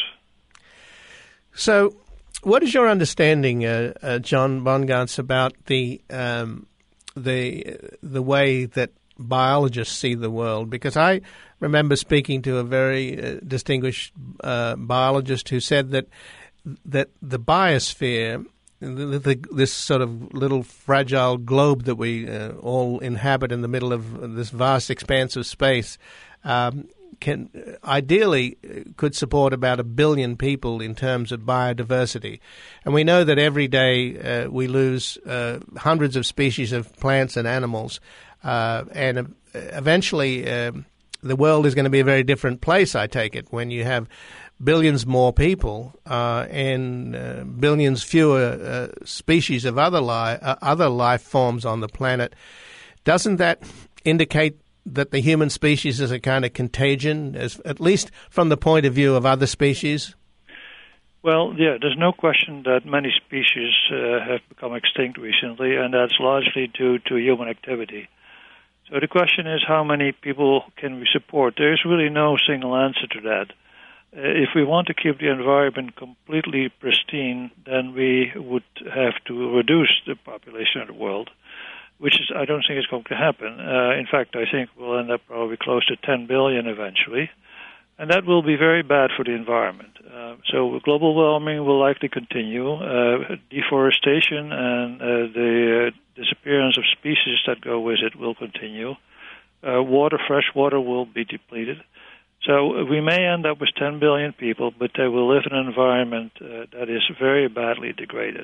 So, what is your understanding, uh, uh, John Bongartz, about the um, the the way that biologists see the world? Because I remember speaking to a very uh, distinguished uh, biologist who said that that the biosphere, the, the, this sort of little fragile globe that we uh, all inhabit in the middle of this vast expanse of space, um, can ideally could support about a billion people in terms of biodiversity. And we know that every day uh, we lose uh, hundreds of species of plants and animals, uh, and uh, eventually uh, the world is going to be a very different place, I take it, when you have billions more people uh, and uh, billions fewer uh, species of other, li- uh, other life forms on the planet. Doesn't that indicate that the human species is a kind of contagion, as, at least from the point of view of other species? Well, yeah, there's no question that many species uh, have become extinct recently, and that's largely due to human activity. So the question is, how many people can we support? There's really no single answer to that. Uh, if we want to keep the environment completely pristine, then we would have to reduce the population of the world, which is, I don't think is going to happen. Uh, in fact, I think we'll end up probably close to ten billion eventually, and that will be very bad for the environment. Uh, so global warming will likely continue. Uh, deforestation and uh, the uh, disappearance of species that go with it will continue. Uh, water, fresh water will be depleted. So we may end up with ten billion people, but they will live in an environment uh, that is very badly degraded.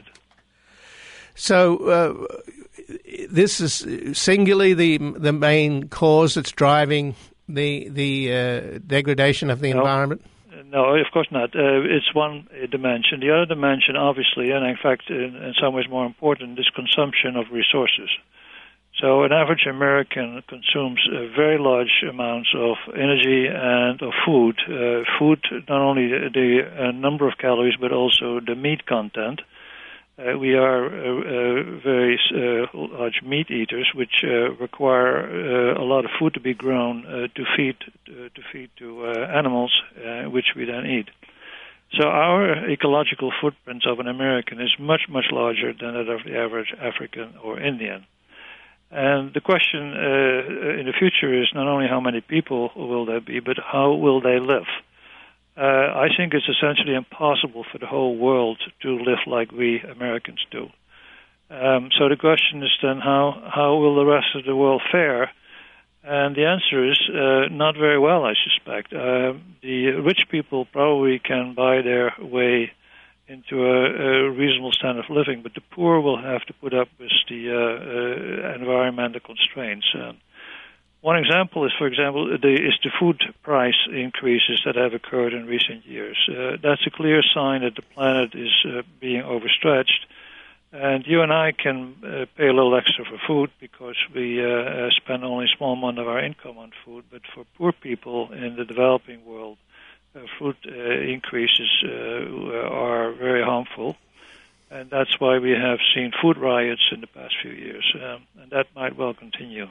So uh, this is singularly the the main cause that's driving the the uh, degradation of the no, environment? No, of course not. Uh, it's one dimension. The other dimension, obviously, and in fact, in, in some ways more important, is consumption of resources. So an average American consumes uh, very large amounts of energy and of food. Uh, food, not only the, the uh, number of calories, but also the meat content. Uh, we are uh, uh, very uh, large meat eaters, which uh, require uh, a lot of food to be grown uh, to feed uh, to feed to uh, animals, uh, which we then eat. So our ecological footprint of an American is much, much larger than that of the average African or Indian. And the question uh, in the future is not only how many people will there be, but how will they live? Uh, I think it's essentially impossible for the whole world to live like we Americans do. Um, so the question is then, how, how will the rest of the world fare? And the answer is uh, not very well, I suspect. Uh, the rich people probably can buy their way into a, a reasonable standard of living, but the poor will have to put up with the uh, uh, environmental constraints. Uh, one example is, for example, the, is the food price increases that have occurred in recent years. Uh, that's a clear sign that the planet is uh, being overstretched. And you and I can uh, pay a little extra for food because we uh, spend only a small amount of our income on food. But for poor people in the developing world, uh, food uh, increases uh, are very harmful. And that's why we have seen food riots in the past few years. Um, and that might well continue.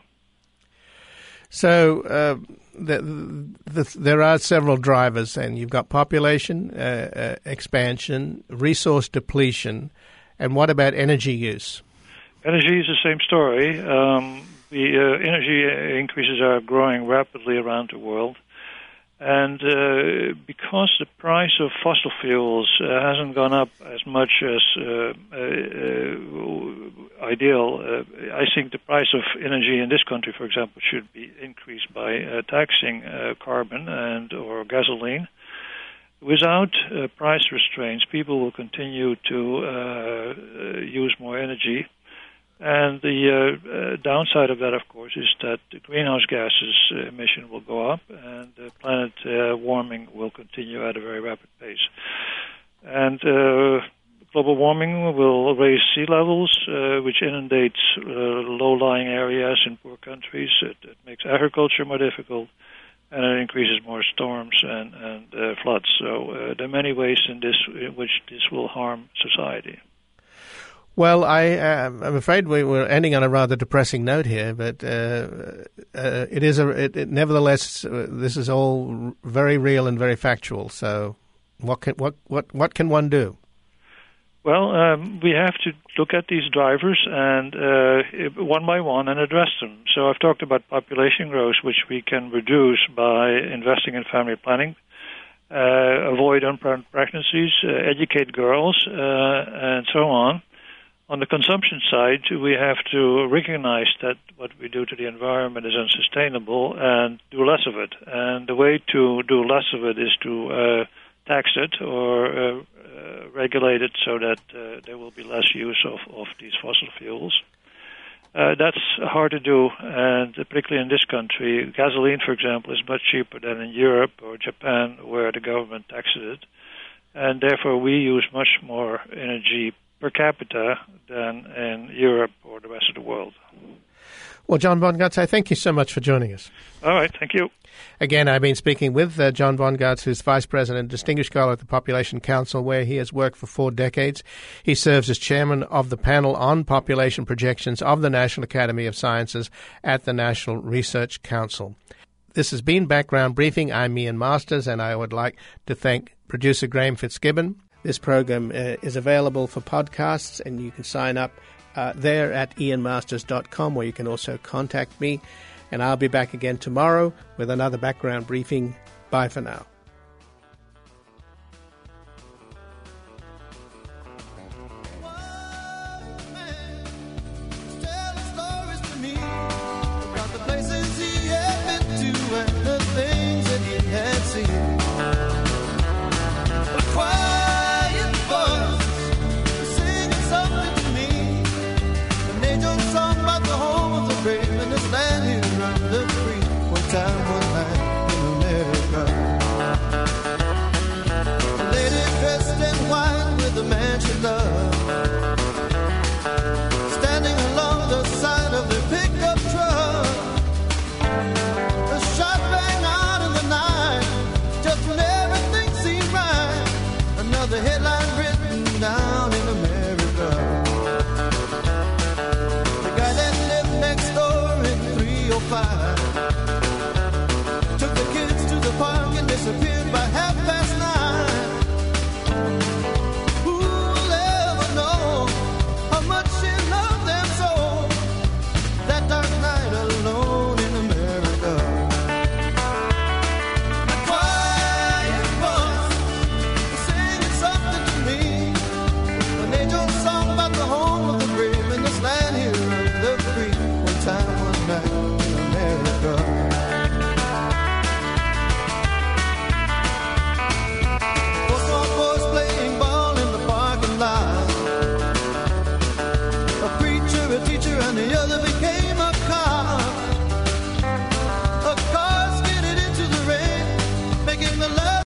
So uh, the, the, there are several drivers, and you've got population uh, uh, expansion, resource depletion, and what about energy use? Energy is the same story. Um, the uh, energy increases are growing rapidly around the world, And uh, because the price of fossil fuels uh, hasn't gone up as much as uh, uh, uh, ideal, uh, I think the price of energy in this country, for example, should be increased by uh, taxing uh, carbon and or gasoline. Without uh, price restraints, people will continue to uh, uh, use more energy. And the uh, uh, downside of that, of course, is that the greenhouse gases uh, emission will go up and uh, planet uh, warming will continue at a very rapid pace. And uh, global warming will raise sea levels, uh, which inundates uh, low-lying areas in poor countries. It, it makes agriculture more difficult, and it increases more storms and, and uh, floods. So uh, there are many ways in this in which this will harm society. Well, I, uh, I'm afraid we, we're ending on a rather depressing note here, but uh, uh, it is a. It, it, nevertheless, uh, this is all r- very real and very factual. So, what can what what what can one do? Well, um, we have to look at these drivers and uh, one by one and address them. So, I've talked about population growth, which we can reduce by investing in family planning. Uh, avoid unplanned pregnancies, uh, educate girls, uh, and so on. On the consumption side, we have to recognize that what we do to the environment is unsustainable and do less of it. And the way to do less of it is to uh, tax it or uh, uh, regulate it so that uh, there will be less use of, of these fossil fuels. Uh, that's hard to do, and particularly in this country. Gasoline, for example, is much cheaper than in Europe or Japan, where the government taxes it. And therefore, we use much more energy per capita than in Europe or the rest of the world. Well, John Bongaarts, I thank you so much for joining us. All right, thank you. Again, I've been speaking with uh, John Bongaarts, who's Vice President, Distinguished Scholar at the Population Council, where he has worked for four decades. He serves as Chairman of the Panel on Population Projections of the National Academy of Sciences at the National Research Council. This has been Background Briefing. I'm Ian Masters, and I would like to thank producer Graham Fitzgibbon. This program uh, is available for podcasts, and you can sign up uh, there at ian masters dot com, or you can also contact me. And I'll be back again tomorrow with another Background Briefing. Bye for now.